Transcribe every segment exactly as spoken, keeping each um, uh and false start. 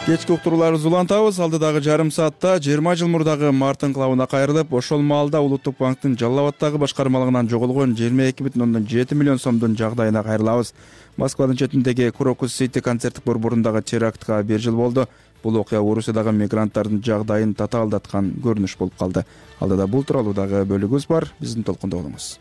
Кечки уктурууларыбызды улантабыз. Алдыдагы жарым саатта жыйырма жыл мурдагы март инкылабына кайрылып, ошол маалда Улуттук банктын Жалал Абаддагы башкармалыгынан жоголгон жыйырма эки бүтүн ондон жети миллион сомдун жагдайына кайрылабыз. Москванын четиндеги Крокус Сити концерттик борборундагы терактка бир жыл болду. Бул окуя Орусиядагы мигранттардын жагдайын татаалдаткан көрүнүш болуп калды. Алдыда бул тууралуу дагы бөлүгүбүз бар. Биздин толкунда болуңуз.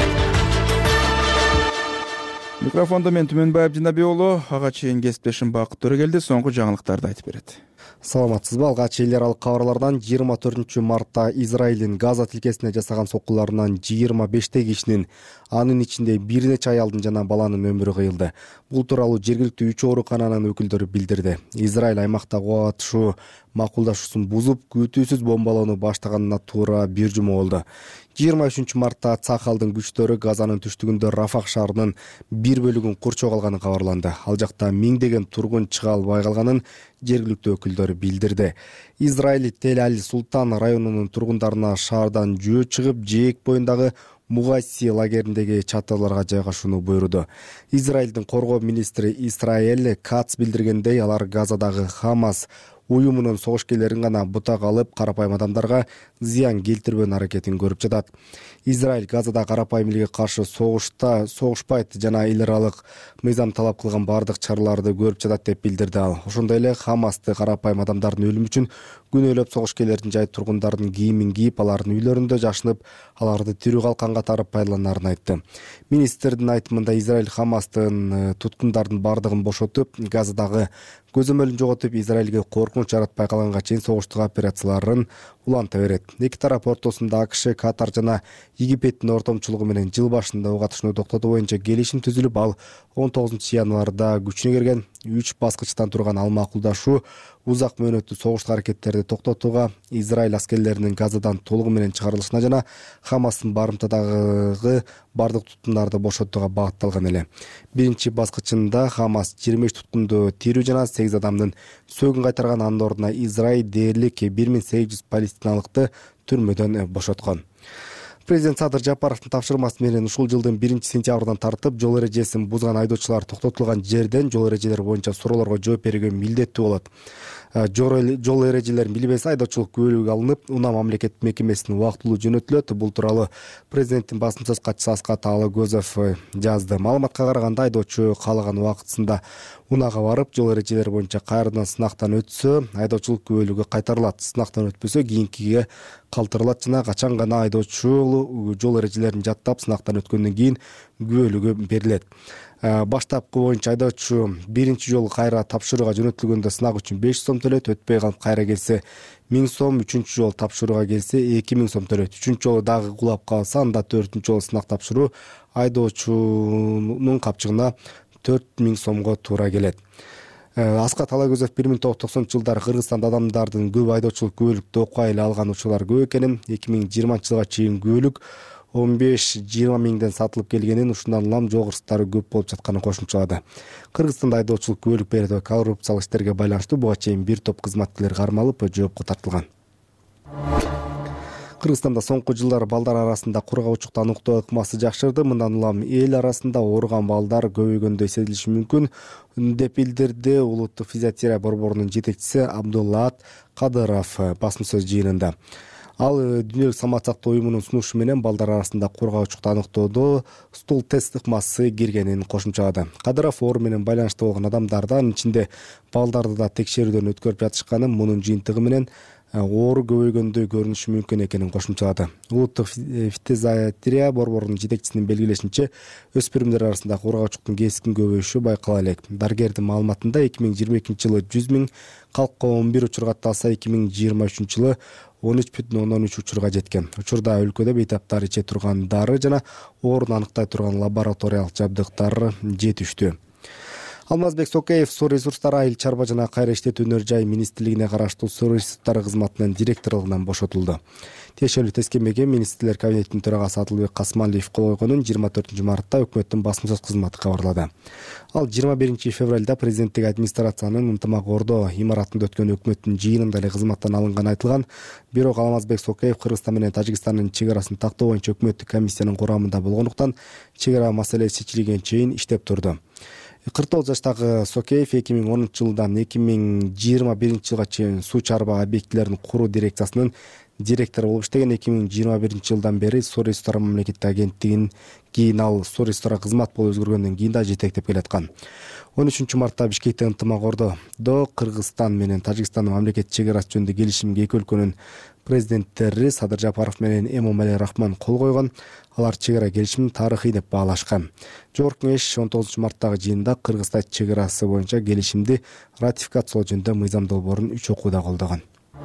Микрофондо мен Түмөнбаев Жинабек уулу, ага чейин кесиптешим Бакыт Төрөгелди соңку жаңылыктарды айтып берет. Саламатсызбы? Алгач эл аралык кабарлардан жыйырма төртүнчү мартта Израилдин Газа тилкесине жасаган соккуларынан жыйырма беште кишинин, анын ичинде бир нече аялдын жана баланын өмүрү кыйылды. Бул тууралуу жергиликтүү үч оорукананын өкүлдөрү билдирди. Израиль аймакта око атышуу макулдашуусун бузуп, күтүүсүз бомбалоону баштаганына туура бир жума болду. жыйырма үчүнчү мартта Цахалдын күчтөрү Газанын түштүгүндө Рафах шаарынын бир бөлүгүн курчоп алганы кабарланды. Ал жакта миңдеген тургун чыга албай калганын жергиликтүү өкүлдөрү билдирди. Израиль Тель-Аль-Султан районунун тургундарына шаардан жөө чыгып, жээк боюндагы Мугасси лагериндеги чатырларга жайгашууну буйруду. Израилдин коргоо министри Исраэль Кац билдиргендей, алар Газадагы Хамас уюмунун согушкерлерин гана бутак алып, карапайым адамдарга зыян келтирбөөнүн аракетин көрүп жатат. Израиль Газада карапайым элге каршы согушта согушпайт жана эл аралык мыйзам талап кылган бардык чараларды көрүп жатат деп билдирди ал. Ошондой эле Хамасты карапайым адамдардын өлүмү үчүн күнөөлөп, согушкерлердин жай тургундардын кийимин кийип, алардын үйлөрүндө жашынып, аларды тирүү калкан катары пайдаланарын айтты. Министрдин айтымында Израиль Хамастын туткундардын бардыгын бошотуп, Газадагы көзөмөлүн жоготуп, Израилге коркунуч жаратпай калганга чейин согуштук операцияларын уланта берет. Эки тарап ортосунда АКШ, Катар жана Египеттин ортомчулугу менен жыл башында ок атышууну токтотуу боюнча келишим түзүлүп, ал он тогузунчу январда күчүнө кирген. Үч баскычтан турган ал макулдашуу узак мөөнөттүү согуштук аракеттерди токтотууга, Израиль аскерлеринин Газадан толугу менен чыгарылышына жана Хамастын барымтадагы бардык туткундарды бошотууга багытталган эле. Биринчи баскычында Хамас жыйырма үч туткунду тирүү жана сегиз адамдын сөөгүн кайтарган. Анын ордуна Израиль дээрлик бир миң сегиз жүз палестиналыкты түрмөдөн бошоткон. Президент Садыр Жапаровдун тапшырмасы менен ушул жылдын биринчи сентябрынан тартып, жол эрежесин бузган айдоочулар токтотулган жерден жол эрежелери боюнча суроолорго жооп берүүгө милдеттүү болот. Жол эрежелерин билбесе, айдоочулук күбөлүгү алынып, Унаа мамлекет мекемесине убактылуу жөнөтүлөт. Бул тууралуу президенттин басым сөз катчысы Аскат Алагөзов жазды. Маалыматка караганда, айдоочу каалаган убактысында Унаага барып, жол эрежелери боюнча кайрадан сынактан өтсө, айдоочулук күбөлүгү кайтарылат. Сынактан өтпөсө, кийинкиге калтырылат жана качан гана айдоочу жол эрежелерин жаттап, сынактан өткөндөн кийин күбөлүгү берилет. Баштапкы боюнча айдоочу биринчи жолу кайра тапшырууга жөнөтүлгөндө сынак үчүн беш сом төлөйт, өтпөй калып кайра келсе миң сом, үчүнчү жолу тапшырууга келсе эки миң сом төлөйт. Үчүнчү жолу дагы кулап калса, анда төртүнчү жолу сынак тапшыруу айдоочунун капчыгына төрт миң сомго туура келет. Аскат Алагөзов бир миң тогуз жүз токсонунчу жылдары Кыргызстанда адамдардын көп айдоочулук күбөлүктү окуя эле алган учурлар көп экенин, эки миң жыйырманчы жылга чейин күбөлүк он беш жыйырма миңден сатылып келгенин, ушундан улам жол кырсыктары көп болуп жатканын кошумчалады. Кыргызстанда айдоочулук күбөлүк берүүдө коррупциялык иштерге байланыштуу буга чейин бир топ кызматкерлер кармалып, жоопко тартылган. Кыргызстанда соңку жылдары балдар арасында кургагучукту аныктоо ыкмасы жакшырды. Мындан улам эл арасында ооруган балдар көбөйгөндөй сезилиши мүмкүн деп билдирди Улуттук физиотерапия борборунун жетекчиси Абдуллаат Кадыров басым сөз жыйынында. Ал Дүйнөлүк саламат сактоо уюмунун сунушу менен балдар арасында кургагучукту аныктоодо стул тест ыкмасы киргенин кошумчалады. Кадыров оору менен байланыштуу болгон адамдардан ичинде балдарды да текшерүүдөн өткөрүп жатышканын, мунун жыйынтыгы менен оору көбөйгөндөй көрүнүшү мүмкүн экенин кошумчалады. Улуттук физиотерапия борборунун жетекчисинин белгилешинче, өспүрүмдөр арасында кургагучуктун кескин көбөйүшү байкала элек. Дарыгердин маалыматында эки миң жыйырма экинчи жылы жүз миң калкка он бир учур катталса, эки миң жыйырма үчүнчү жылы он үч бүтүн ондон үч учурга жеткен. Учурда өлкөдө бейтаптар иче турган дары жана ооруну аныктай турган лабораториялык жабдыктар жетиштүү. Алмазбек Сокеев суу ресурстары, айыл чарба жана кайра иштетүү өнөр жай министрлигине караштуу суу ресурстары кызматынын директорлугунан бошотулду. Тиешелүү тескемеге министрлер кабинетинин төрагасы Адылбек Касмалиев кол койгонун жыйырма төртүнчү мартта өкмөттүн басым сөз кызматы кабарлады. Ал жыйырма биринчи февралда президенттик администрациянын ынтымак ордо имаратында өткөн өкмөттүн жыйынында эле кызматтан алынганы айтылган. Бирок Алмазбек Сокеев Кыргызстан менен Тажикстандын чек арасын тактоо боюнча өкмөттүк комиссиянын курамында болгондуктан чек ара маселеси чечилгенче чейин иштеп турду. кырк тогуз жаштагы Сокеев эки миң онунчу жылдан эки миң жыйырма биринчи жылга чейин суу чарба объектилерин куруу дирекциясынын директору болуп иштеген. эки миң жыйырма биринчи жылдан бери Суу ресурстары мамлекеттик агенттигинин, кийин ал Суу ресурстары кызмат болуп өзгөргөндөн кийин да жетектеп келаткан. он үчүнчү мартта Бишкекте ынтымак ордодо Кыргызстан менен Тажикстандын мамлекеттик чек арасы жөнүндө келишимге эки өлкөнүн президенттери Садыр Жапаров менен Эмомали Рахман кол койгон. Алар чек ара келишимин тарыхый деп баалашкан. Жогорку Кеңеш он тогузунчу марттагы жыйында Кыргыз-Таж чек арасы боюнча келишимди ратификациялоо жөнүндө мыйзам долбоорун үч окууда колдогон.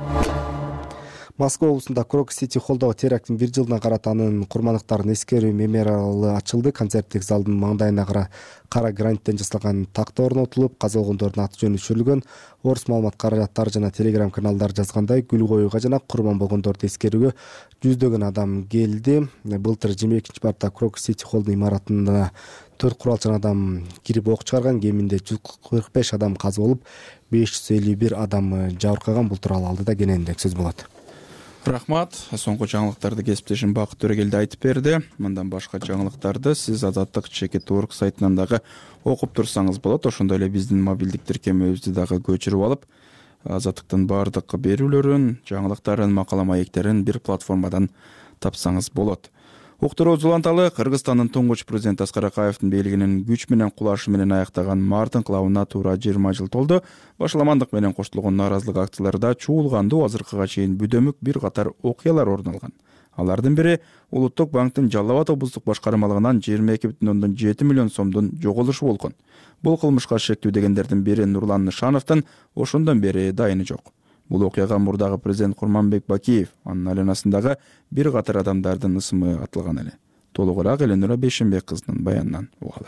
Москва облусунда Крокус-Сити холлдогу терактын бир жылына карата анын курмандыктарын эскерүү мемориалы ачылды. Концерттик залдын маңдайына кара кара граниттен жасалган такта орнотулуп, каза болгондордун аты жөнү өчүрүлгөн. Орус маалымат каражаттары жана телеграм каналдары жазгандай, гүл коюуга жана курман болгондорду эскерүүгө жүздөгөн адам келди. Былтыр жыйырма экинчи мартта Крокус-Сити холлдун имаратына төрт куралчан адам кирип ок чыгарган. Кеминде жүз кырк беш адам каза болуп, беш жүз элүү бир адам жабыркаган. Бул тууралуу алдыда кененирээк сөз болот. Рахмат. Соңку жаңылыктарды кесиптешим Бакыт Төрөгелди айтып берди. Мындан башка жаңылыктарды сиз Азаттык чекит точка орг сайтынан дагы окуп турсаңыз болот. Ошондой эле биздин мобилдик тиркемебизди дагы көчүрүп алып, Азаттыктын баардык берүүлөрүн, жаңылыктарын, макала маектерин бир платформадан тапсаңыз болот. Уктуруу уланталы Кыргызстандын туңгуч президенти Аскар Акаевдин бийлигинин күч менен кулашы менен аяктаган Мартын кылабына туура жыйырма жыл толду. Башаламандык менен коштолгон нааразылык акцияларда чуулгандуу азыркыга чейин бүдөмүк бир катар окуялар орун алган. Алардын бири Улуттук банктын Жалал Абад облустук башкармалыгынан жыйырма эки бүтүн ондон жети миллион сомдун жоголушу болгон. Бул кылмышка шектүү дегендердин бири Нурлан Нышановдун ошондон бери дайыны жок. Бул окуяга мурдагы президент Курманбек Бакиев, анын айланасындагы бир катар адамдардын ысымы атылган эле. Толугураак Эленура Бейшенбек кызынын баянынан угалы.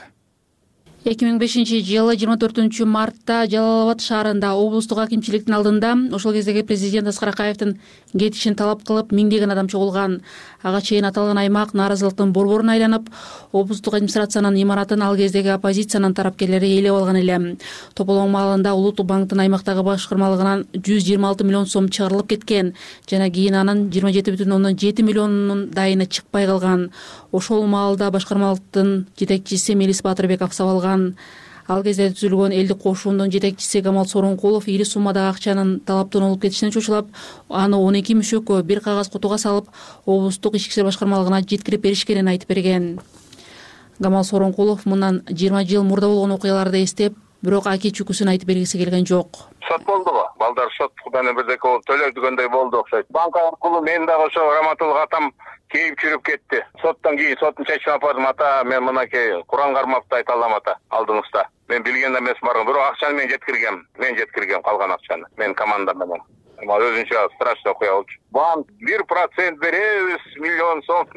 эки миң бешинчи жылы жыйырма төртүнчү мартта Жалал Абад шаарында облустук акимчиликтин алдында ошол кездеги президент Аскар Акаевдин кетишин талап кылып миңдеген адам чогулган. Ага чейин аталган аймак нааразылыктын борборуна айланып, облустук администрациянын имаратын ал кездеги оппозициянын тарапкерлери ээлеп алган эле. Тополоң маалында Улуттук банктын аймактагы башкармалыгынан жүз жыйырма алты миллион сом чыгарылып кеткен жана кийин анын жыйырма жети бүтүн ондон жети миллионунун дайыны чыкпай калган. Ошол маалда башкармалыктын жетекчиси Мелис Батырбеков сабалган. Ал кезде түзүлгөн элдик кошуундун жетекчиси Камал Сооронкулов ири суммадагы акчанын талаптан алып кетишине чочулап, аны он эки мүшөккө бир кагаз кутуга салып, облустук ички иштер башкармалыгына жеткирип беришкенин айтып берген. Камал Сооронкулов мындан жыйырма жыл мурда болгон окуяларды эстеп, бирок аки чүкүсүн айтып бергиси келген жок. Сот болду го. Балдар сот менен бирдеке болуп төлөй дегендей болду окшойт. Банк аркылуу мен дагы ошо Раматуллук атам кейип жүрүп кетти. Соттон кийин соттун чечимин апардым. Ата, мен мынакей Куран кармапты айта алам ата, алдыңызда. Мен билген эмес барган, бирок акчаны мен жеткиргем. Мен жеткиргем калган акчаны. Мен команда менен. Эми өзүнчө страшный окуя болчу. Банк бир процент беребиз, миллион сом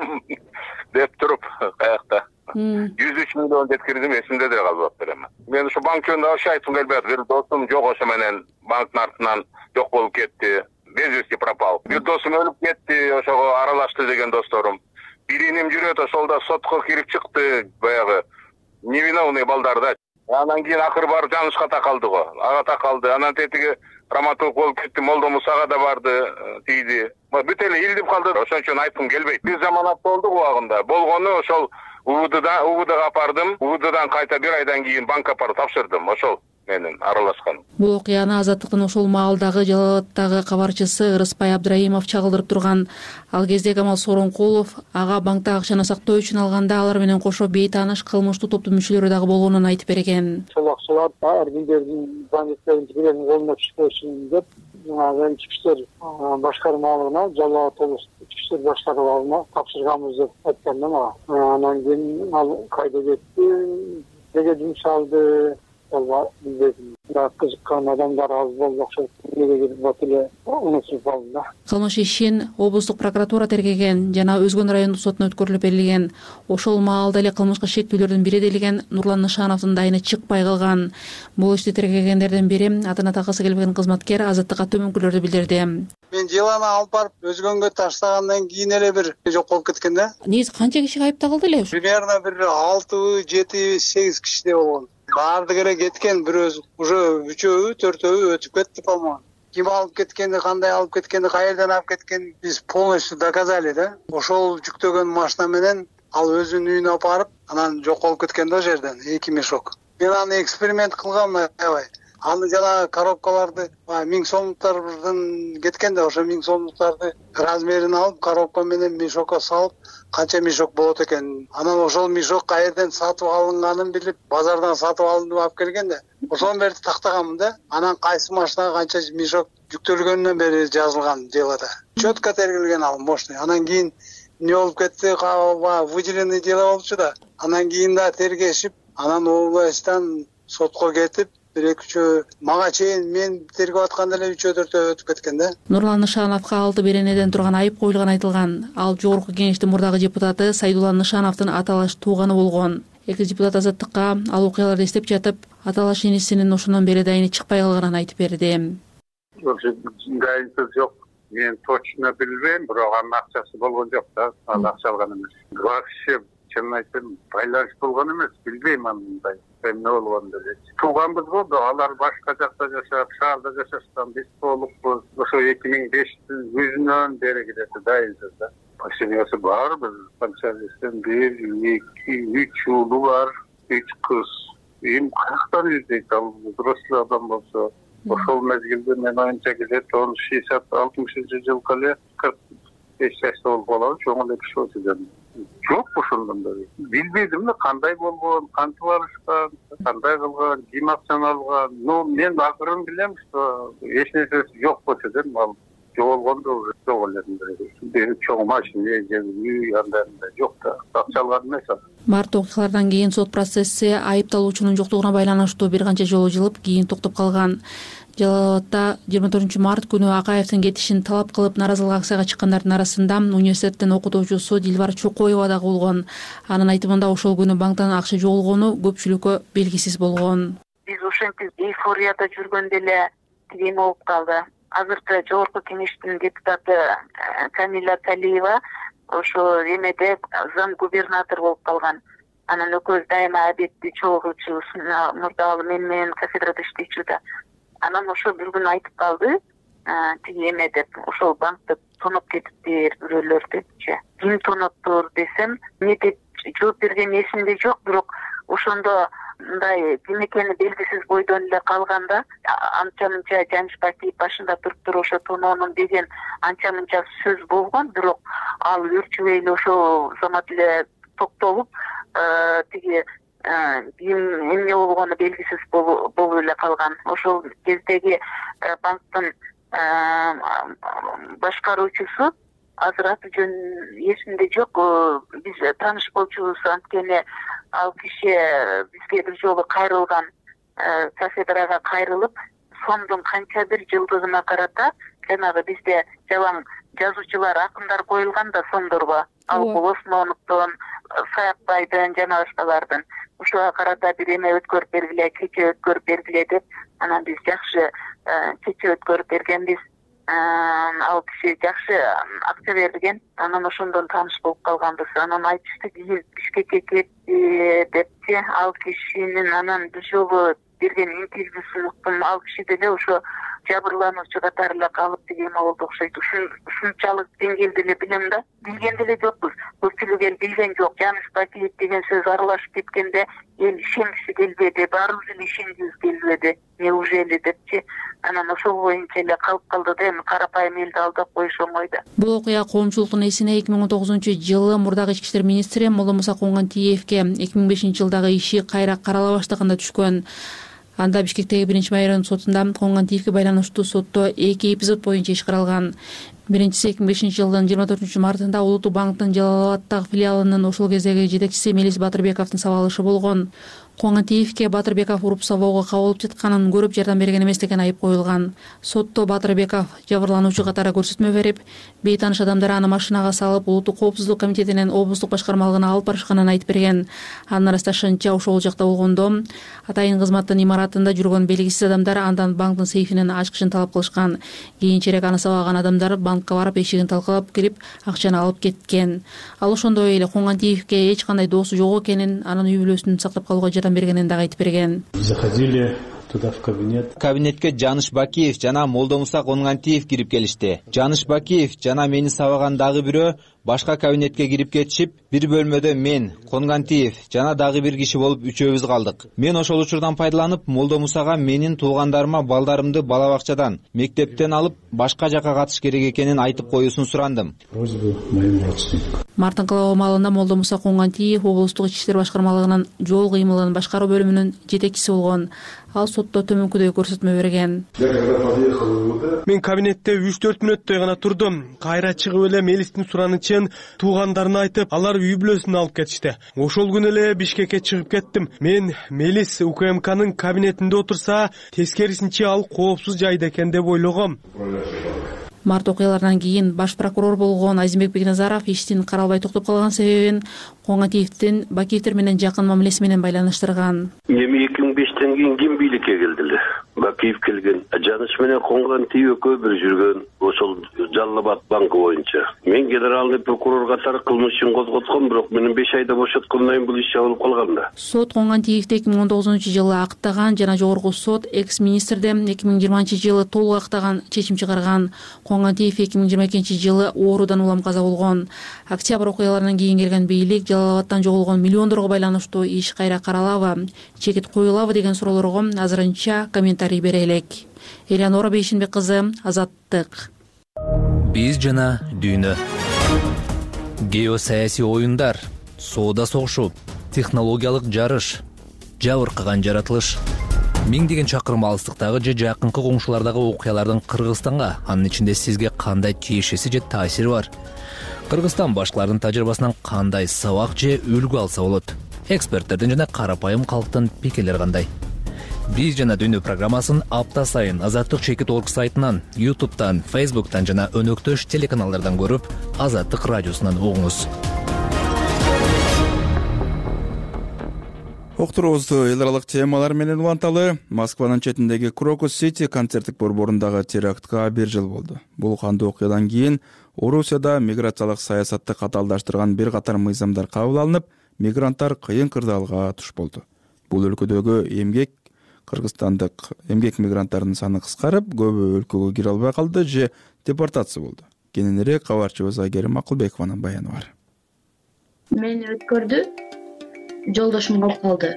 деп туруп каякта. жүз үч миллион жеткирдим, эсимде деле калбаптыр эми. Мен ошо банк жөнүндө ошо айткым келбей атат. Бир досум жок ошо менен банктын артынан жок болуп кетти. Без вести пропал. Бир досум өлүп кетти, ошого аралашты деген досторум. Бириним жүрөт, ошол да сотко кирип чыкты, баягы невиновный балдарда. Анан кийин акыры барып жанышка такалды го. Ага такалды. Анан тетиги Раматуллук болуп кетти, Молдо Мусага да барды, тийди. Бүт эле илдип калды. Ошон үчүн айткым келбейт. Бир заманат болду убагында. Болгону ошол УВДда, УВДга апардым. УВДдан кайта бир айдан кийин банкка апарып тапшырдым. Ошол менен аралашкан. Бул окуяны Азаттыктын ошол маалдагы Жалал Абадтагы кабарчысы Ырыспай Абдрайымов чагылдырып турган. Ал кезде Камал Сооронкулов ага банкта акчаны сактоо үчүн алганда алар менен кошо бейтааныш кылмыштуу топтун мүчөлөрү дагы болгонун айтып берген. Ошол акчалар ар кимдердин банктердин тигилердин колуна түшпөсүн деп, жана ички иштер башкармалыгына, Жалал Абад облустук ички иштер башкармалыгына тапшырганбыз деп айткан да мага. Анан кийин ал кайда кетти, деге жумуш алды. Алла билбейм. Да кызыккан адамдар аз болду окшойт. Неге бат эле унутуп калдым да. Кылмыш ишин облустук прокуратура тергеген жана Өзгөн райондук сотуна өткөрүлүп берилген. Ошол маалда эле кылмышка шектүүлөрдүн бири делген Нурлан Нышановдун дайыны чыкпай калган. Бул ишти тергегендердин бири атына такасы келбеген кызматкер Азаттыкка төмөнкүлөрдү билдирди. Мен жыланы алып барып Өзгөнгө таштагандан кийин эле бир жок болуп кеткен да. Негизи канча киши кайыптагылды эле? Примерно бир алты, жети, сегиз кишиде болгон. Баардыгы эле кеткен, бирөөсү уже үчөө, төртөө өтүп кетти, по-моему. Ким алып кеткенди, кандай алып кеткенди, каерден алып кеткенин биз полностью доказали да. Ошол жүктөгөн машина менен ал өзүнүн үйүнө апарып, анан жок болуп кеткен да жерден, эки мешок. мен аны эксперимент кылгам аябай. Аны жанагы коробкаларды миң сомдуктардан кеткен да ошо миң сомдуктарды размерин алып коробка менен мешокко салып канча мешок болот экен. Анан ошол мешок каерден сатып алынганын билип, базардан сатып алынып алып келген да. Ошону бери тактаганмын да. Анан кайсы машинага канча мешок жүктөлгөнүнөн бери жазылган делода. Четко тергелген ал мощный. Анан кийин не болуп кетти, выделенный дело болчу да. Анан кийин да тергешип, анан областан сотко кетип, бир-экичөө мага чейин мен тергеп атканда эле үчөө төртөө өтүп кеткен да. Нурлан Нышановго алты беренеден турган айып коюлганы айтылган. Ал жогорку кеңештин мурдагы депутаты Сайдулла Нышановдун аталаш тууганы болгон. Эки депутат Азаттыкка ал окуяларды эстеп жатып, аталаш инисинин ошондон бери дайыны чыкпай калганын айтып берди. Дайынсыз жок. Мен точно билбейм, бирок анын акчасы болгон жок да. Ал акча алган эмес. Вообще чынын айтсам байланыш болгон эмес, билбейм андай. Эмне болгонун деле. Тууганбыз болду, алар башка жакта жашап, шаарда жашашкан, биз толукпуз. Ошо эки миң бештин күзүнөн бери келет дайынсыз да. Пашинасы бар, биз пансионисттен бир, эки, үч уулу бар, үч кыз. Эми каяктан издейт ал взрослый адам болсо. Ошол мезгилде мен оюнча келет, он шестьдесят алтымышынчы жылкы эле кырк беш жашта болуп калабы, чоң эле киши болчу. Жок ошондон бери. Билбейдим да кандай болгон, кантип барышкан, кандай кылган, ким акчаны алган. Ну, мен акырын билем, что эч нерсеси жок болчу дедим, ал жоголгондо уже жок элем. Бир чоң машина, үй, андай жок да, акча алган эмес. Март окуялардан кийин сот процесси айыпталуучунун жоктугуна байланыштуу бир канча жолу жылып, кийин токтоп калган. Жалал Абадта жыйырма төртүнчү март күнү Акаевдин кетишин талап кылып наразылык акцияга чыккандардын арасында университеттин окутуучусу Дилбар Чокоева да болгон. Анын айтымында ошол күнү банктан акча жоголгону көпчүлүккө белгисиз болгон. Биз ошентип эйфорияда жүргөндө эле тиги болуп калды. Азыркы жогорку кеңештин депутаты Камила Талиева ошо эмеде зам губернатор болуп калган. Анан экөөбүз дайыма обедти чогулчубуз, мурдагы мен менен кафедрада иштейчү да. Анан ошо бир күн айтып калды, тиги эме деп, ошол банкты тоноп кетиптир бирөөлөр депчи. Ким тоноптур десем, эмне деп жооп берген эсимде жок, бирок ошондо мындай ким экени белгисиз бойдон эле калганда, анча-мынча Жаныш Бакиев башында туруп ошо тоноонун деген анча-мынча сөз болгон, бирок ал өрчүбөй эле ошо замат эле токтолуп, тиги ким эмне болгону белгисиз болуп эле калган. Ошол кездеги банктын башкаруучусу азыр аты жөн эсимде жок, биз тааныш болчубуз, анткени ал киши бизге бир жолу кайрылган, кафедрага кайрылып, сомдун канча бир жылдыгына карата жанагы бизде жалаң жазуучулар, акындар коюлган да сомдорго. Ал Осмоновдон, Саякбайдын жана башкалардын. Ушуга карата бир эме өткөрүп бергиле, кече өткөрүп бергиле деп, анан биз жакшы кече өткөрүп бергенбиз. Ал киши жакшы акча берген, анан ошондон тааныш болуп калганбыз. Анан айтышты, кийин Бишкекке кетти депчи, ал кишинин анан бир жолу берген интервьюсун уктум, ал киши деле ошо жабырлануучу катары эле калып деген болду окшойт. Ушунчалык деңгээлде эле билем да, билген деле жокпуз. Көпчүлүк эл билген жок. Жаныш Бакиев деген сөз аралашып кеткенде эл ишенгиси келбеди, баарыбыз эле ишенгибиз келбеди. Неужели депчи, анан ошол боюнча эле калып калды да, эми карапайым элди алдап коюш оңой да. Бул окуя коомчулуктун эсине эки миң он тогузунчу жылы мурдагы ички иштер министри Моломуса Коңгантиевке эки миң бешинчи жылдагы иши кайра карала баштаганда түшкөн. Анда Бишкектеги биринчи майордун сотунда Коңгантиевке байланыштуу сотто эки эпизод боюнча иш каралган. Биринчиси эки миң бешинчи жылдын жыйырма төртүнчү мартында Улуттук банктын Жалал Абадтагы филиалынын ошол кездеги жетекчиси Мелис Батырбековдун сабалышы болгон. Коңгантиевке Батырбеков уруп сабоого кабылып жатканын көрүп жардам берген эмес деген айып коюлган. Сотто Батырбеков жабырлануучу катары көрсөтмө берип, бейтаныш адамдар аны машинага салып, Улуттук коопсуздук комитетинин облустук башкармалыгына алып барышканын айтып берген. Анын ырасташынча ошол жакта болгондо атайын кызматтын имаратында жүргөн белгисиз адамдар андан банктын сейфинин ачкычын талап кылышкан. Кийинчерээк аны сабаган адамдар банкка барып эшигин талкалап кирип, акчаны алып кеткен. Ал ошондой эле Коңгантиевке эч кандай доосу жок экенин, анын үй бүлөсүн сактап калууга жардам бергенин дагы айтып берген. Заходили туда в кабинет. Кабинетке Жаныш Бакиев жана Молдомуса Коңгантиев кирип келишти. Жаныш Бакиев жана мени сабаган дагы бирөө башка кабинетке кирип кетишип, бир бөлмөдө мен, Конгантиев жана дагы бир киши болуп үчөөбүз калдык. Мен ошол учурдан пайдаланып, Молдо Мусага менин туугандарыма балдарымды бала бакчадан, мектептен алып, башка жака катыш керек экенин айтып коюусун сурандым. Мартынкулова маалында Молдо Муса Конгантиев облустук ички иштер башкармалыгынын жол кыймылын башкаруу бөлүмүнүн жетекчиси болгон. Ал сотто төмөнкүдөй көрсөтмө берген. Мен кабинетте үч төрт мүнөттөй гана турдум. Кайра чыгып эле Мелистин суранычын туугандарына айтып, алар үй бүлөсүн алып кетишти. Ошол күнү эле Бишкекке чыгып кеттим. Мен Мелис УКМКнын кабинетинде отурса, тескерисинче ал коопсуз жайда экен деп ойлогом. Март окуяларынан кийин баш прокурор болгон Азимбек Бекназаров иштин каралбай токтоп калган себебин Конгантиевдин Бакиевдер менен жакын мамилеси менен байланыштырган. эми эки миң бештен кийин ким бийликке келди эле? Бакиев келген. Жаныш менен Конгантиев экөө бир жүргөн ошол Жалал Абад банкы боюнча. Мен генеральный прокурор катары кылмыш ишин козготком, бирок менин беш айда бошоткондон кийин бул иш жабылып калган да. Сот Конгантиевди эки миң он тогузунчу жылы актаган жана жогорку сот экс-министрди эки миң жыйырманчы жылы толук актаган чечим чыгарган. Конгантиев эки миң жыйырма экинчи жылы оорудан улам каза болгон. Октябрь окуяларынан кийин келген бийлик Жалал Абадтан жоголгон миллиондорго байланыштуу иш кайра каралабы, чекит коюлабы деген суроолорго азырынча комментарий бере элек. Элеонора Бейшинбек кызы, Азаттык. Биз жана дүйнө. Геосаясий оюндар, соода согушу, технологиялык жарыш, жабыркаган жаратылыш. Миңдеген чакырым алыстыктагы же жакынкы коңшулардагы окуялардын Кыргызстанга, анын ичинде сизге кандай тиешеси же таасири бар? Кыргызстан башкалардын тажрыйбасынан кандай сабак же үлгү алса болот? Эксперттердин жана карапайым калктын пикирлери кандай? Биз жана дүйнө программасын апта сайын Азаттык чекит точка орг сайтынан, ютубтан, фейсбуктан жана өнөктөш телеканалдардан көрүп, Азаттык радиосунан угуңуз. Октурубузду эл аралык темалар менен уланталы. Москванын четиндеги Крокус Сити концерттик борборундагы терактка бир жыл болду. Бул кандуу окуядан кийин Орусияда миграциялык саясатты катаалдаштырган бир катар мыйзамдар кабыл алынып, мигранттар кыйын кырдаалга туш болду. Бул өлкөдөгү эмгек кыргызстандык эмгек мигранттардын саны кыскарып, көбү өлкөгө кире албай калды же депортация болду. Кененирээк кабарчыбыз Айгерим Акылбекованын баяны бар. Мени өткөрдү, жолдошум калып калды.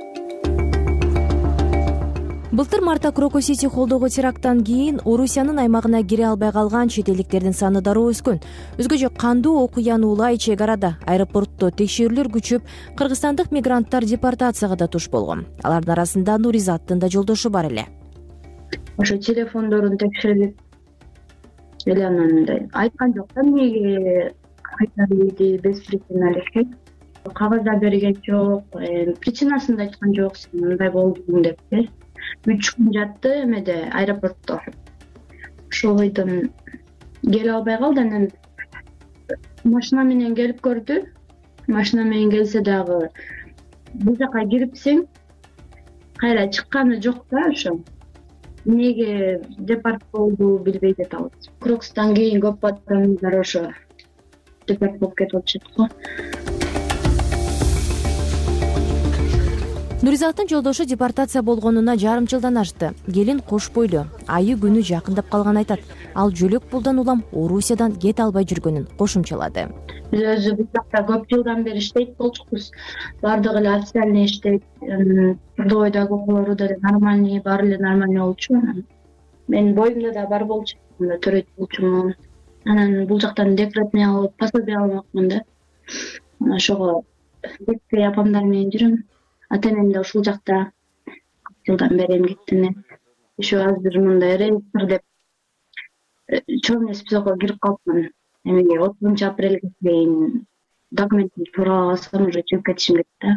Былтыр мартта Крокус Сити холдогу теракттан кийин Орусиянын аймагына кире албай калган чет элдиктердин саны дароо өскөн. Өзгөчө кандуу окуяны улай чек арада аэропортто текшерүүлөр күчүп, кыргызстандык мигранттар депортацияга да туш болгон. Алардын арасында Нуризаттын да жолдошу бар эле. Ошо телефондорун текшерип эле анан айткан жок да, эмнеге кайтарды без причина элек. Кагазда берген жок, причинасын да айткан жок, сен мындай болдуң деп. Үч күн жатты эмеде аэропортто. Ошол бойдон келе албай калды. Анан машина менен келип көрдү. Машина менен келсе дагы бул жака кирипсиң, кайра чыкканы жок да ошо. Эмнеге депорт болду билбей жатабыз. Крокустан кийин көп адамдар ошо депорт болуп кетип атышат го. Нуризаттын жолдошу депортация болгонуна жарым жылдан ашты. Келин кош бойлуу, айы күнү жакындап калган айтат. Ал жөлөк пулдан улам Орусиядан кете албай жүргөнүн кошумчалады. Биз өзү бул жакта көп жылдан бери иштейт болчукпуз. Бардыгы эле официальный иштейт. Трудовойдогу окуулору да нормальный, баары эле нормальный болчу. Менин боюмда да бар болчу, төрөйт болчумун. Анан бул жактан декретный алып, пособие алмакмын да. Ошого детский апамдар менен жүрөм. Ата-энем да ушул жакта жылдан бери эмгектенип, ошо азыр мындай реестр деп чоң списокко кирип калыпмын. Эми отузунчу апрелге чейин документти туура алсам уже чыгып кетишим керек да.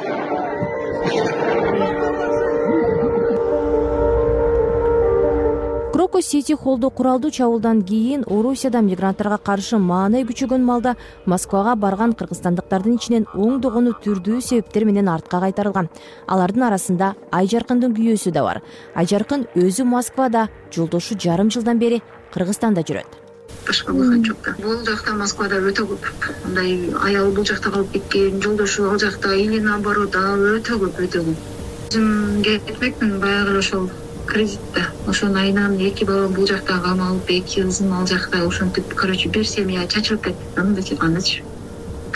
Крокус Сити холду куралдуу чабуулдан кийин Орусияда мигранттарга каршы маанай күчөгөн маалда Москвага барган кыргызстандыктардын ичинен оңдогону түрдүү себептер менен артка кайтарылган. Алардын арасында Айжаркындын күйөөсү да бар. Айжаркын өзү Москвада, жолдошу жарым жылдан бери Кыргызстанда жүрөт. Башка выход жок да. Бул жакта Москвада өтө көп. Мындай аял бул жакта калып кеткен, жолдошу ал жакта, или наоборот, өтө көп, өтө көп. Өзүм кетмекмин баягы ошол кредитте. Ошонун айынан эки балам бул жакта камалып, эки кызым ал жакта, ошентип, короче, бир семья чачылып кетти. Андачы, андачы.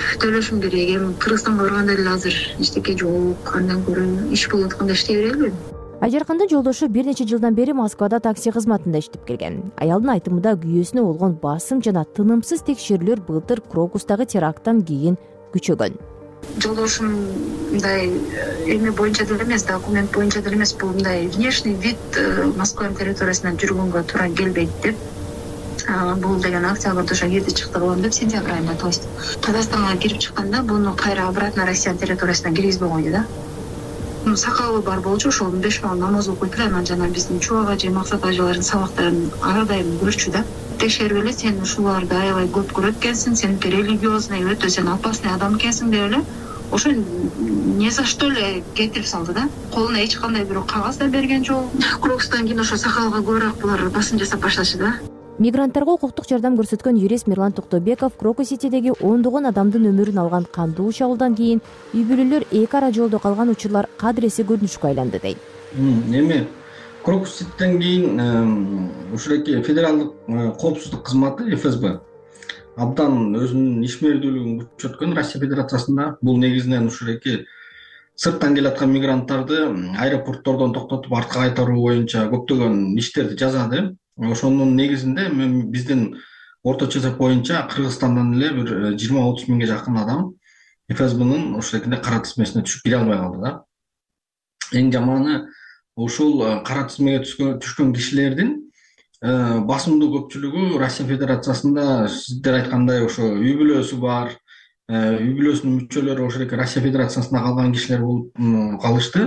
төлөшүм керек. Эми Кыргызстанга барганда эле азыр эчтеке жок, андан көрө иш болуп атканда иштей бере албайм. Айжаркындын жолдошу бир нече жылдан бери Москвада такси кызматында иштеп келген. Аялдын айтымында күйөөсүнө болгон басым жана тынымсыз текшерүүлөр былтыр Крокустагы теракттан кийин күчөгөн. Жолдошум мындай эме боюнча деле эмес, документ боюнча деле эмес, бул мындай внешний вид Москванын территориясынан жүргөнгө туура келбейт деп. Бул деген октябрда ошо кирди чыкты кылам деп, сентябрь айында, то есть Казакстанга кирип чыкканда буну кайра обратно Россиянын территориясына киргизбей койду да. Сакалы бар болчу, ошол беш вакыт намаз окуйт эле, анан жана биздин Чубак ажы, Максат ажылардын сабактарын ар дайым көрчү да. Текшерип эле сен ушуларды аябай көп көрөт экенсиң, сен религиозный, өтө сен опасный адам экенсиң деп эле ошо не за что эле кетирип салды да. Колуна эч кандай бирөө кагаз да берген жок. Крокустан кийин ошо сакалга көбүрөөк булар басым жасап башташы да. Мигранттарга укуктук жардам көрсөткөн юрист Мирлан Токтобеков Крокус-Ситидеги ондогон адамдын өмүрүн алган кандуу чабуулдан кийин үй бүлөлөр эки ара жолдо калган учурлар кадыресе көрүнүшкө айланды дейт. Эми Крокус-Ситиден кийин ушуреки федералдык коопсуздук кызматы эф эс бэ абдан өзүнүн ишмердүүлүгүн күчөткөн Россия Федерациясында. Бул негизинен ушуреки сырттан келаткан мигранттарды аэропорттордон токтотуп артка кайтаруу боюнча көптөгөн иштерди жасады. Ошонун негизинде биздин орточо эсеп боюнча Кыргызстандан эле бир жыйырма отуз миңге жакын адам эф эс бнын ушуrekinde кара тизмесине түшүп кире албай калды да. Эң жаманы ушул кара тизмеге түшкөн кишилердин басымдуу көпчүлүгү Россия Федерациясында сиздер айткандай ошо үй бүлөсү бар, үй бүлөсүнүн мүчөлөрү ошоеки Россия Федерациясында калган кишилер болуп калышты.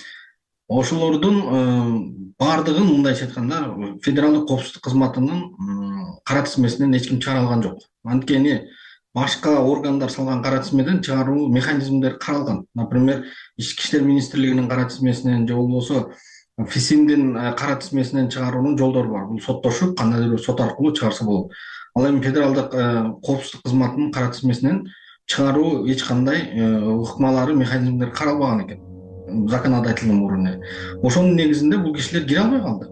Ошолордун баардыгын мындайча айтканда федералдык коопсуздук кызматынын кара тизмесинен эч ким чыгара алган жок. Анткени башка органдар салган кара тизмеден чыгаруу механизмдери каралган. Например, Ички иштер министрлигинин кара тизмесинен же болбосо ФИСИМдин кара тизмесинен чыгаруунун жолдору бар. Бул соттошуп, кандайдыр бир сот аркылуу чыгарса болот. Ал эми федералдык коопсуздук кызматынын кара тизмесинен чыгаруу эч кандай ыкмалары, механизмдери каралбаган экен законодательный уровне. Ошонун негизинде бул кишилер кире албай калды.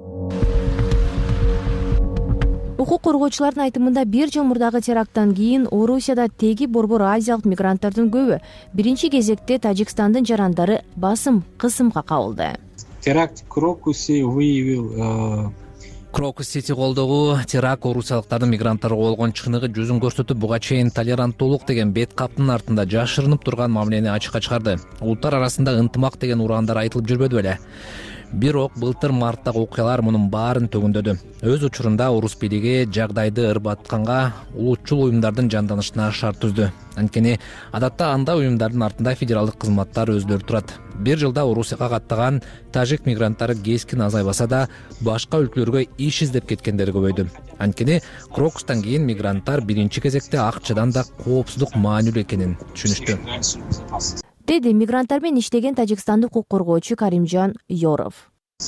Укук коргоочулардын айтымында бир жыл мурдагы теракттан кийин Орусияда теги борбор азиялык мигранттардын көбү биринчи кезекте Тажикстандын жарандары басым, кысымга кабылды. Теракт Крокусе выявил Крокус-Сити колдогу теракт орусиялыктардын мигранттарга болгон чыныгы жүзүн көрсөтүп, буга чейин толеранттуулук деген бет каптын артында жашырынып турган мамилени ачыкка чыгарды. Улуттар арасында ынтымак деген ураандар айтылып жүрбөдү беле. Бирок былтыр марттагы окуялар мунун баарын төгүндөдү. Өз учурунда орус бийлиги жагдайды ырбатканга улутчул уюмдардын жанданышына шарт түздү. Анткени адатта анда уюмдардын артында федералдык кызматтар өздөрү турат. Бир жылда Орусияга каттаган тажик мигранттары кескин азайбаса да, башка өлкөлөргө иш издеп кеткендери көбөйдү. Анткени Крокустан кийин мигранттар биринчи кезекте акчадан да коопсуздук маанилүү экенин түшүнүштү. Деди мигранттар менен иштеген тажикстандык укук коргоочу Каримжан Yorov.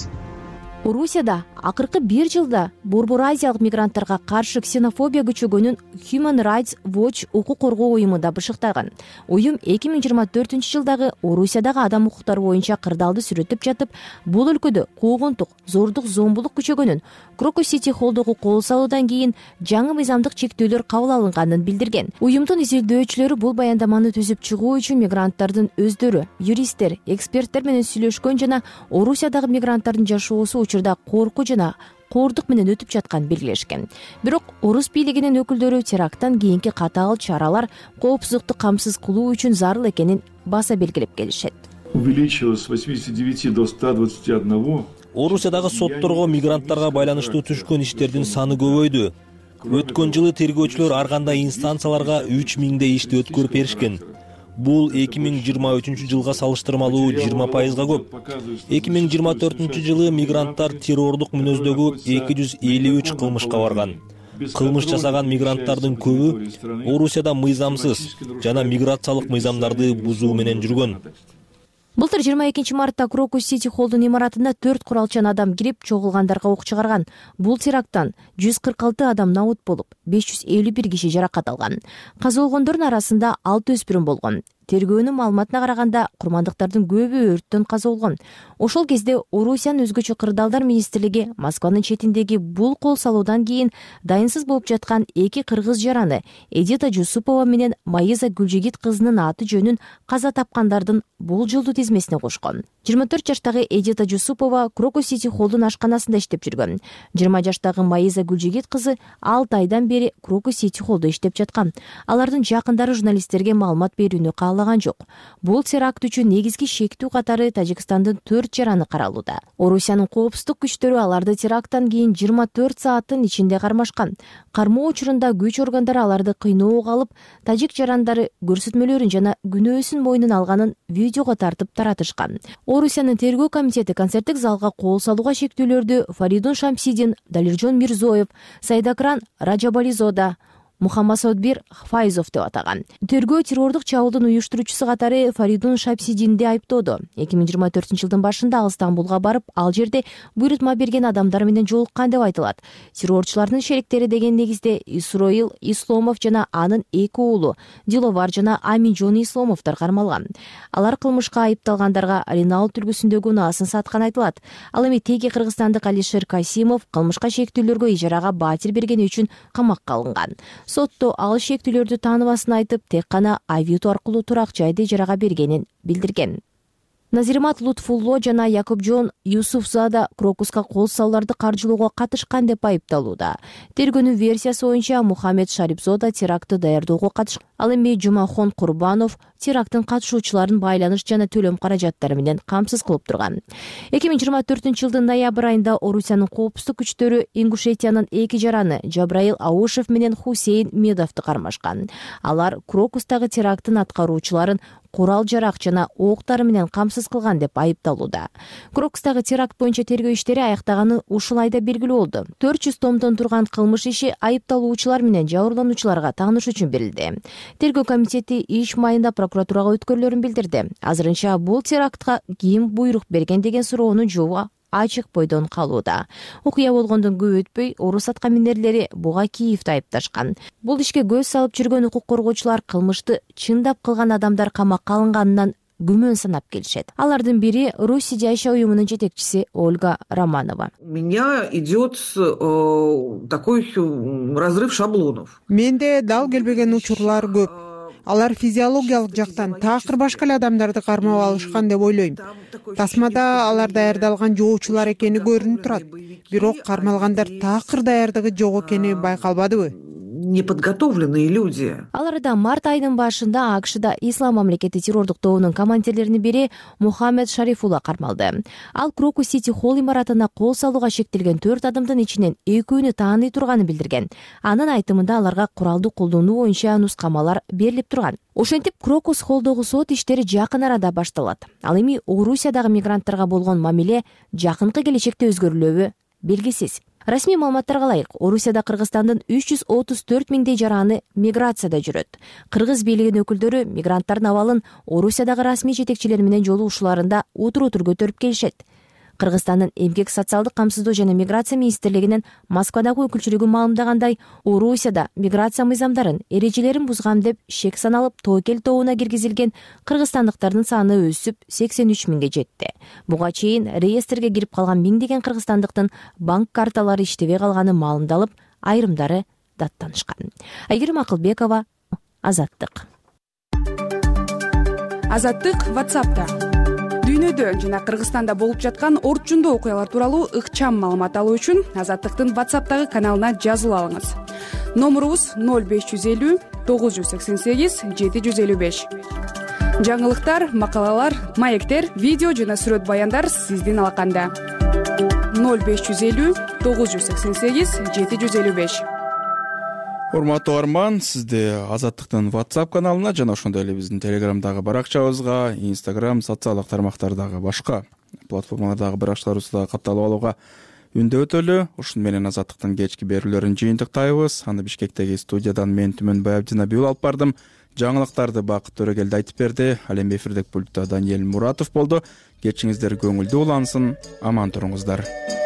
Орусияда акыркы бир жылда борбор азиялык мигранттарга каршы ксенофобия күчөгөнүн Human Rights Watch укук коргоо уюму да бышыктаган. Уюм эки миң жыйырма төртүнчү жылдагы Орусиядагы адам укуктары боюнча кырдаалды сүрөттөп жатып, бул өлкөдө куугунтук, зордук, зомбулук күчөгөнүн, Крокус-Сити холдогу кол салуудан кийин жаңы мыйзамдык чектөөлөр кабыл алынганын билдирген. Уюмдун изилдөөчүлөрү бул баяндаманы түзүп чыгуу үчүн мигранттардын өздөрү, юристтер, эксперттер менен сүйлөшкөн жана Орусиядагы мигранттардын жашоосу учурда корку жана коордук менен өтүп жатканын белгилешкен. Бирок орус бийлигинин өкүлдөрү теракттан кийинки катаал чаралар коопсуздукту камсыз кылуу үчүн зарыл экенин баса белгилеп келишет. Увеличилось с восьмидесяти девяти до ста двадцати одного. Орусиядагы сотторго мигранттарга байланыштуу түшкөн иштердин саны көбөйдү. Өткөн жылы тергөөчүлөр ар кандай инстанцияларга үч миңдей ишти өткөрүп беришкен. Бул эки миң жыйырма үчүнчү жылга салыштырмалуу жыйырма пайызга көп. эки миң жыйырма төртүнчү жылы мигранттар террордук мүнөздөгү эки жүз элүү үч кылмышка барган. Кылмыш жасаган мигранттардын көбү Орусияда мыйзамсыз жана миграциялык мыйзамдарды бузуу менен жүргөн. Былтыр жыйырма экинчи мартта Крокус-Сити холдун имаратына төрт куралчан адам кирип чогулгандарга ок чыгарган. Бул теракттан жүз кырк алты адам набут болуп, беш жүз элүү бир киши жаракат алган. Каза болгондордун арасында алты өспүрүм болгон. тергөөнүн маалыматына караганда курмандыктардын көбү өрттөн каза болгон. Ошол кезде Орусиянын өзгөчө кырдаалдар министрлиги Москванын четиндеги бул кол салуудан кийин дайынсыз болуп жаткан эки кыргыз жараны Эдита Жусупова менен Маиза Гүлжигит кызынын аты жөнүн каза тапкандардын болжолдуу тизмесине кошкон. жыйырма төрт жаштагы Эдита Жусупова Крокус Сити холлдун ашканасында иштеп жүргөн. жыйырма жаштагы Маиза Гүлжигит кызы алты айдан бери Крокус Сити холлдо иштеп жаткан. Алардын жакындары журналисттерге маалымат берүүнү каалаган жок. Бул теракт үчүн негизги шектүү катары Тажикстандын төрт жараны каралууда. Орусиянын коопсуздук күчтөрү аларды теракттан кийин жыйырма төрт сааттын ичинде кармашкан. Кармоо учурунда күч органдары аларды кыйноого алып, тажик жарандары көрсөтмөлөрүн жана күнөөсүн мойнуна алганын видеого тартып таратышкан. Орусиянын тергөө комитети концерттик залга кол салууга шектүүлөрдү Фаридун Шамсидин, Далиржон Мирзоев, Сайдакран Раджабализода, Мухаммасодбир Файзов деп атаган. Тергөө террордук чабуулдун уюштуруучусу катары Фаридун Шамсидинди айыптоодо. эки миң жыйырма төртүнчү жылдын башында ал Стамбулга барып, ал жерде буйрутма берген адамдар менен жолуккан деп айтылат. Террорчулардын шериктери деген негизде Исроил Исломов жана анын эки уулу Диловар жана Аминжон Исломовдор кармалган. Алар кылмышка айыпталгандарга Ренал түлгүсүндөгү унаасын саткан айтылат. Ал эми теги кыргызстандык Алишер Касимов кылмышка шектүүлөргө ижарага батир бергени үчүн камакка алынган. Сотто ал шектүүлөрдү тааныбасын айтып, тек гана авито аркылуу турак жайды ижарага бергенин билдирген. Назиримат Лутфулло жана Якупжон Юсуфзада Крокуска кол салууларды каржылоого катышкан деп айыпталууда. Тергөөнүн версиясы боюнча Мухаммед Шарипзода терактты даярдоого катышкан. Ал эми Жумахон Курбанов теракттын катышуучуларын байланыш жана төлөм каражаттары менен камсыз кылып турган. эки миң жыйырма төртүнчү жылдын ноябрь айында Орусиянын коопсуздук күчтөрү Ингушетиянын эки жараны Жабраил Аушев менен Хусейн Медовду кармашкан. Алар Крокустагы теракттын аткаруучуларын курал жарак жана октары менен камсыз кылган деп айыпталууда. Крокустагы теракт боюнча тергөө иштери аяктаганы ушул айда белгилүү болду. төрт жүз томдон турган кылмыш иши айыпталуучулар менен жабырлануучуларга тааныш үчүн берилди. Тергөө комитети иш майында прокуратурага өткөрүлөрүн билдирди. Азырынча бул терактка ким буйрук берген деген суроонун жообу ачык бойдон калууда. Окуя болгондон көп өтпөй орус аткаминерлери буга Киевди айыпташкан. Бул ишке көз салып жүргөн укук коргоочулар кылмышты чындап кылган адамдар камакка алынганынан күмөн санап келишет. Алардын бири Руси жайша уюмунун жетекчиси Ольга Романова. Меня идет такой разрыв шаблонов. Менде дал келбеген учурлар көп. Алар физиологиялык жактан такыр башка эле адамдарды кармап алышкан деп ойлойм. Тасмада алар даярдалган жоочулар экени көрүнүп турат. Бирок кармалгандар такыр даярдыгы жок экени байкалбадыбы? Неподготовленные люди. Ал арада март айынын башында АКШда Ислам мамлекети террордук тобунун командирлеринин бири Мухаммед Шарифулла кармалды. Ал Крокус Сити холл имаратына кол салууга шектелген төрт адамдын ичинен экөөнү тааный турганын билдирген. Анын айтымында аларга куралды колдонуу боюнча нускамалар берилип турган. Ошентип Крокус холлдогу сот иштери жакын арада башталат. Ал эми Орусиядагы мигранттарга болгон мамиле жакынкы келечекте өзгөрүлөбү белгисиз. Расмий маалыматтарга ылайык, Орусияда Кыргызстандын үч жүз отуз төрт миңдей жараны миграцияда жүрөт. Кыргыз бийлигинин өкүлдөрү мигранттардын абалын Орусиядагы расмий жетекчилер менен жолугушууларында утур-утур көтөрүп келишет. Кыргызстандын эмгек социалдык камсыздоо жана миграция министрлигинин Москвадагы өкүлчүлүгү маалымдагандай, Орусияда миграция мыйзамдарын, эрежелерин бузган деп шек саналып Тоокел тобуна киргизилген кыргызстандыктардын саны өсүп сексен үч миңге жетти. Буга чейин реестрге кирип калган миңдеген кыргызстандыктын банк карталары иштебей калганы маалымдалып, айрымдары даттанышкан. Айгерим Акылбекова, Азаттык. Азаттык WhatsApp'та. Дүйнөдө жана Кыргызстанда болуп жаткан орчундуу окуялар тууралуу ыкчам маалымат алуу үчүн Азаттыктын WhatsApp'тагы каналына жазылып алыңыз. Номурубуз ноль беш жүз элүү тогуз жүз сексен сегиз жети жүз элүү беш. Жаңылыктар, макалалар, маектер, видео жана сүрөт баяндар сиздин алаканда. ноль беш жүз элүү тогуз жүз сексен сегиз жети жүз элүү беш. Урматтуу Арман, сизди Азаттыктын WhatsApp каналына жана ошондой эле биздин Telegramдагы баракчабызга, Instagram социалдык тармактардагы башка платформалардагы баракчаларыбызга катталып алууга үндөтөлү. Ушун менен Азаттыктын кечки берүүлөрүн жыйынтыктайбыз. Аны Бишкектеги студиядан мен Түмөн Баябдина Бүйүл алып бардым. Жаңылыктарды Бакыт Төрөгелди айтып берди. Ал эми эфирдик пультта Даниэль Муратов болду. Кечиңиздер көңүлдүү улансын, аман туруңуздар.